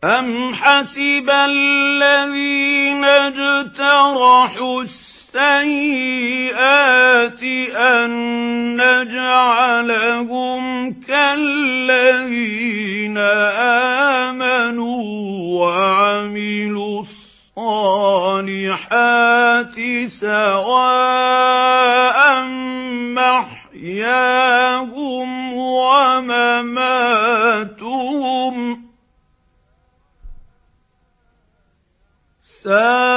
أَمْ حَسِبَ الَّذِينَ اجْتَرَحُوا السَّيِّئَاتِ أَن نَّجْعَلَهُمْ كَالَّذِينَ آمَنُوا وَعَمِلُوا الصَّالِحَاتِ سَوَاءً مَّحْيَاهُمْ وَمَمَاتُهُمْ ۚ سَاءَ